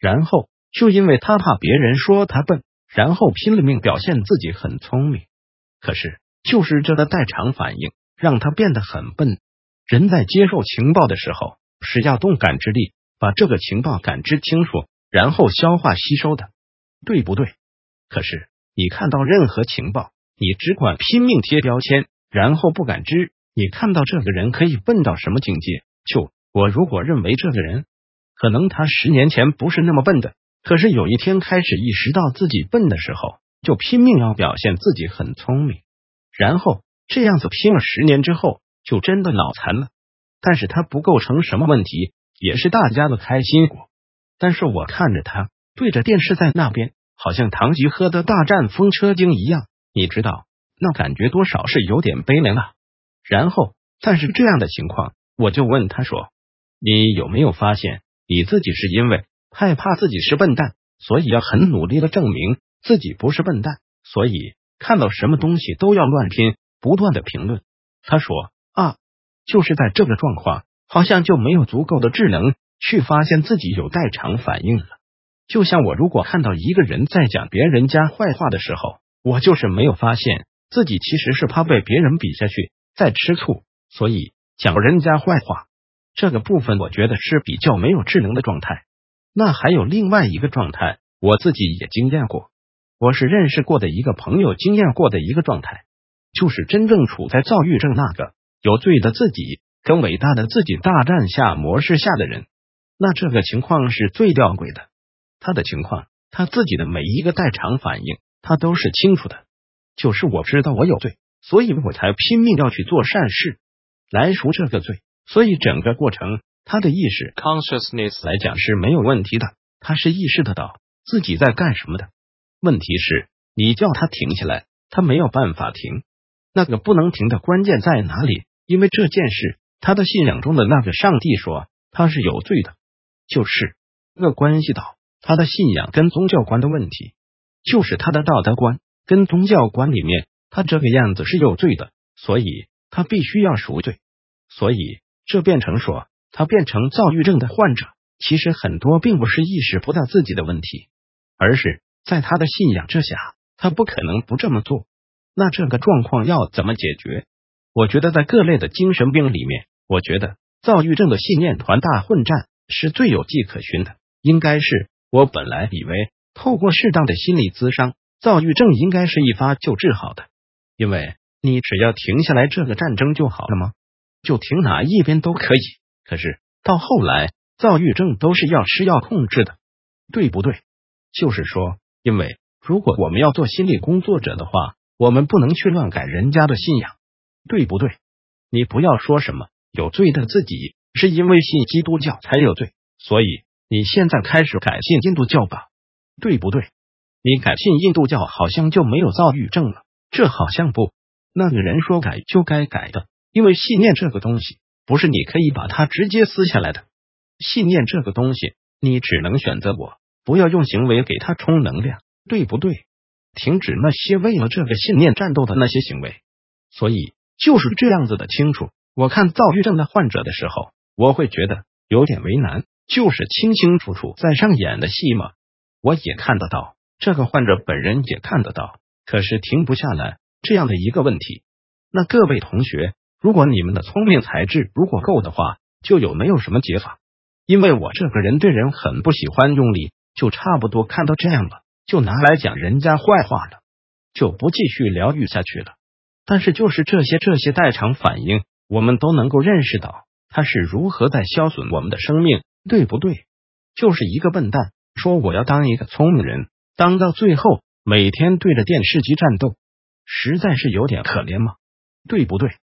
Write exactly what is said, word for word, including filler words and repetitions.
然后就因为他怕别人说他笨，然后拼了命表现自己很聪明。可是就是这个代偿反应让他变得很笨。人在接受情报的时候是要动感知力，把这个情报感知清楚，然后消化吸收的，对不对？可是你看到任何情报，你只管拼命贴标签，然后不感知。你看到这个人可以笨到什么境界？就我如果认为这个人可能他十年前不是那么笨的，可是有一天开始意识到自己笨的时候，就拼命要表现自己很聪明，然后这样子拼了十年之后就真的脑残了。但是他不构成什么问题，也是大家的开心果。但是我看着他对着电视在那边好像唐吉诃德大战风车精一样，你知道那感觉多少是有点悲凉啊。然后但是这样的情况，我就问他说，你有没有发现你自己是因为害怕自己是笨蛋，所以要很努力的证明自己不是笨蛋，所以看到什么东西都要乱拼，不断的评论。他说啊，就是在这个状况好像就没有足够的智能去发现自己有代偿反应了。就像我如果看到一个人在讲别人家坏话的时候，我就是没有发现自己其实是怕被别人比下去在吃醋，所以讲人家坏话。这个部分我觉得是比较没有智能的状态。那还有另外一个状态，我自己也经验过，我是认识过的一个朋友经验过的一个状态，就是真正处在躁郁症那个有罪的自己跟伟大的自己大战下模式下的人。那这个情况是最吊诡的，他的情况，他自己的每一个代偿反应他都是清楚的，就是我知道我有罪，所以我才拼命要去做善事来赎这个罪。所以整个过程他的意识 consciousness 来讲是没有问题的，他是意识得到自己在干什么的。问题是你叫他停下来，他没有办法停。那个不能停的关键在哪里？因为这件事他的信仰中的那个上帝说他是有罪的，就是这关系到他的信仰跟宗教观的问题，就是他的道德观跟宗教观里面他这个样子是有罪的，所以他必须要赎罪。所以这变成说他变成躁郁症的患者，其实很多并不是意识不到自己的问题，而是在他的信仰之下他不可能不这么做。那这个状况要怎么解决？我觉得在各类的精神病里面，我觉得躁郁症的信念团大混战是最有迹可循的。应该是我本来以为透过适当的心理咨商，躁郁症应该是一发就治好的，因为你只要停下来这个战争就好了吗？就停哪一边都可以。可是到后来躁郁症都是要吃药控制的，对不对？就是说，因为如果我们要做心理工作者的话，我们不能去乱改人家的信仰，对不对？你不要说什么有罪的自己是因为信基督教才有罪，所以你现在开始改信印度教吧，对不对？你改信印度教好像就没有躁郁症了，这好像不，那个人说改就该改的，因为信念这个东西不是你可以把它直接撕下来的，信念这个东西你只能选择我不要用行为给它充能量，对不对？停止那些为了这个信念战斗的那些行为。所以就是这样子的清楚。我看躁郁症的患者的时候，我会觉得有点为难，就是清清楚楚在上演的戏嘛。我也看得到，这个患者本人也看得到，可是停不下来这样的一个问题。那各位同学，如果你们的聪明才智如果够的话，就有没有什么解法？因为我这个人对人很不喜欢用力，就差不多看到这样了，就拿来讲人家坏话了，就不继续疗愈下去了。但是就是这些这些代偿反应，我们都能够认识到它是如何在消损我们的生命，对不对？就是一个笨蛋说我要当一个聪明人，当到最后每天对着电视机战斗，实在是有点可怜嘛，对不对？